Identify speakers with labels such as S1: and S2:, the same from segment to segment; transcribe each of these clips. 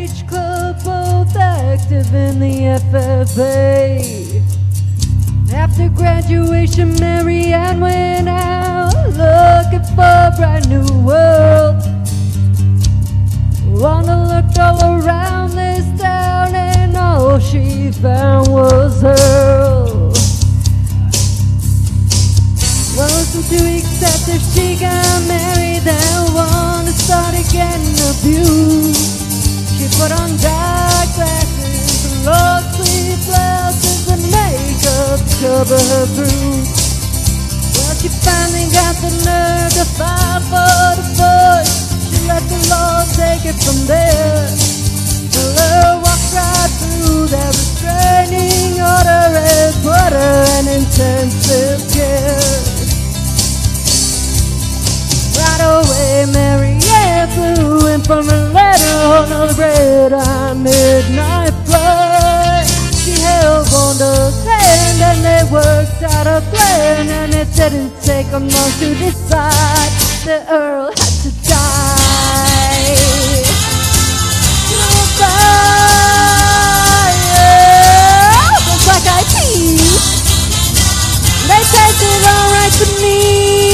S1: beach club, both active in the FFA. After graduation, Mary Ann went out looking for a brand new world. Wanda looked all around this town and all she found was Earl. Wasn't to accept if she got married, then Wanda started getting abused. She put on dark glasses, long-sleeve blouses, and makeup to cover her bruise. Well, she finally got the nerve to file for divorce. She let the law take it from there. The law walked right through their restraining order and put her in intensive care. Right away, Mary Ann flew in from a letter on a red-eye midnight flight. She held Wanda's hand and they worked out a plan, and it didn't take them long to decide that Earl had to die. Goodbye, those black-eyed peas, they tasted alright to me.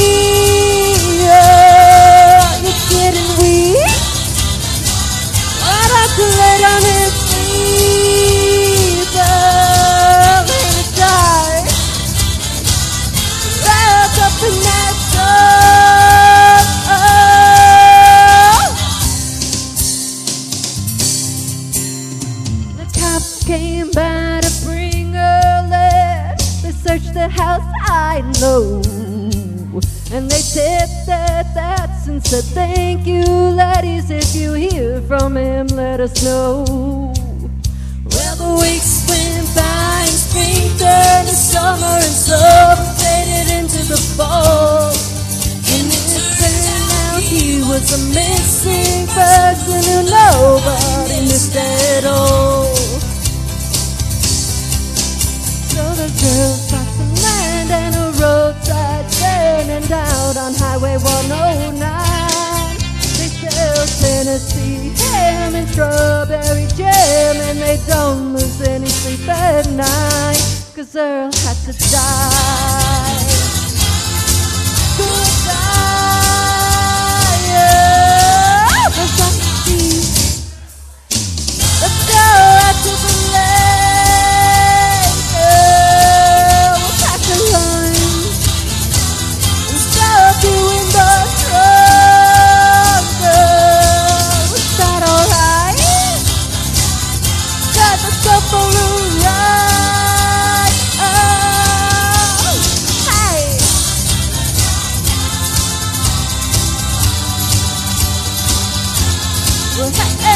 S1: Getting weak, I'd have to lay down and sleep. Earl had to die, wrapped up in that stuff. The cops came by to bring Earl in. They searched the house, I know, and they tipped their hats and said, "Thank you, ladies. If you hear from him, let us know." Well, the weeks went by and spring turned to summer, and summer faded into the fall. And it turned out he was a missing person who nobody missed at all. So the girl stopped to land and a roadside turning out on Highway 109. They sell Tennessee ham and strawberry jam, and they don't lose any sleep at night, 'cause Earl had to die. Goodbye, yeah. Let's go out to the lake, girl. We'll pack the line and stuff you in the trunk, girl. Is that alright? Got the stuff for a ride. Oh, hey. Well, hey.